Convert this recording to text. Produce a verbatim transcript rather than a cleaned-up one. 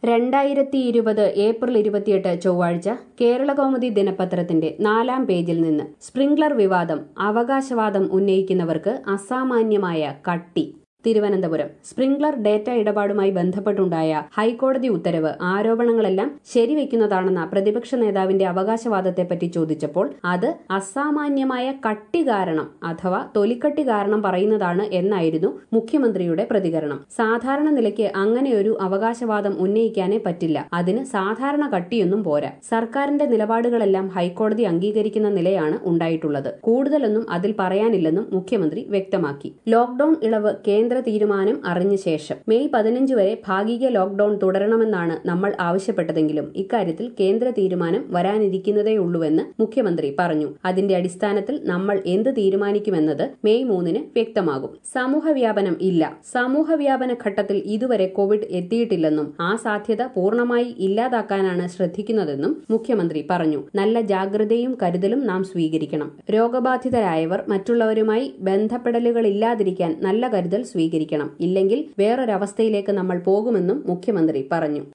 രണ്ടായിരത്തി ഇരുപത് ഏപ്രിൽ ഇരുപത്തിയെട്ട് ചൊവ്വാഴ്ച കേരളകൗമുദി ദിനപത്രത്തിന്റെ നാലാം പേജിൽ നിന്ന് സ്പ്രിംഗ്ലർ വിവാദം അവകാശവാദം ഉന്നയിക്കുന്നവർക്ക് അസാമാന്യമായ കട്ടി. തിരുവനന്തപുരം സ്പ്രിംഗ്ലർ ഡേറ്റ ഇടപാടുമായി ബന്ധപ്പെട്ടുണ്ടായ ഹൈക്കോടതി ഉത്തരവ് ആരോപണങ്ങളെല്ലാം ശരിവെക്കുന്നതാണെന്ന പ്രതിപക്ഷ നേതാവിന്റെ അവകാശവാദത്തെപ്പറ്റി ചോദിച്ചപ്പോൾ അത് അസാമാന്യമായ കട്ടി കാരണം അഥവാ തൊലിക്കട്ടി കാരണം പറയുന്നതാണ് എന്നായിരുന്നു മുഖ്യമന്ത്രിയുടെ പ്രതികരണം. സാധാരണ നിലയ്ക്ക് അങ്ങനെയൊരു അവകാശവാദം ഉന്നയിക്കാനേ പറ്റില്ല. അതിന് സാധാരണ കട്ടിയൊന്നും പോരാ. സർക്കാരിന്റെ നിലപാടുകളെല്ലാം ഹൈക്കോടതി അംഗീകരിക്കുന്ന നിലയാണ് ഉണ്ടായിട്ടുള്ളത്. കൂടുതലൊന്നും അതിൽ പറയാനില്ലെന്നും മുഖ്യമന്ത്രി വ്യക്തമാക്കി. ലോക്ഡൌൺ ഇളവ് കേന്ദ്ര തീരുമാനം അറിഞ്ഞ ശേഷം മെയ് പതിനഞ്ച് വരെ ഭാഗിക ലോക്ഡൌൺ തുടരണമെന്നാണ് നമ്മൾ ആവശ്യപ്പെട്ടതെങ്കിലും ഇക്കാര്യത്തിൽ കേന്ദ്ര തീരുമാനം വരാനിരിക്കുന്നതേയുള്ളൂവെന്ന് മുഖ്യമന്ത്രി പറഞ്ഞു. അതിന്റെ അടിസ്ഥാനത്തിൽ നമ്മൾ എന്ത് തീരുമാനിക്കുമെന്നത് മെയ് മൂന്നിന് വ്യക്തമാകും. സമൂഹവ്യാപനം ഇല്ല. സമൂഹവ്യാപന ഘട്ടത്തിൽ ഇതുവരെ കോവിഡ് എത്തിയിട്ടില്ലെന്നും ആ സാധ്യത പൂർണ്ണമായി ഇല്ലാതാക്കാനാണ് ശ്രദ്ധിക്കുന്നതെന്നും മുഖ്യമന്ത്രി പറഞ്ഞു. നല്ല ജാഗ്രതയും കരുതലും നാം സ്വീകരിക്കണം. രോഗബാധിതരായവർ മറ്റുള്ളവരുമായി ബന്ധപ്പെടലുകളില്ലാതിരിക്കാൻ നല്ല കരുതൽ സ്വീകരിക്കണം. ഇല്ലെങ്കിൽ വേറൊരവസ്ഥയിലേക്ക് നമ്മൾ പോകുമെന്നും മുഖ്യമന്ത്രി പറഞ്ഞു.